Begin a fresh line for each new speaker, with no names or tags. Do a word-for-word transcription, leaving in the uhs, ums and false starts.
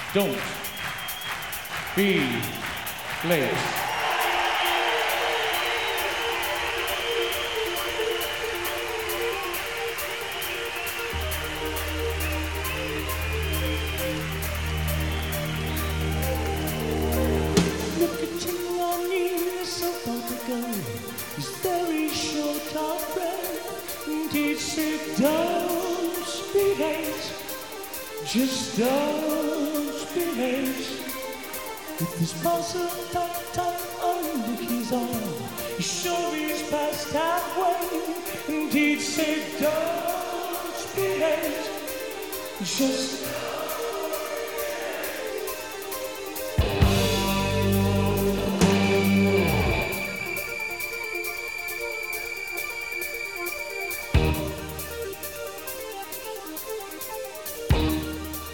Don't be late.
Look at you on years about ago. It's very short of breath. And he said, don't be late. Just don't be late. With his muscle tucked up under his arm, he sure is past halfway. And he'd say, don't be late. Just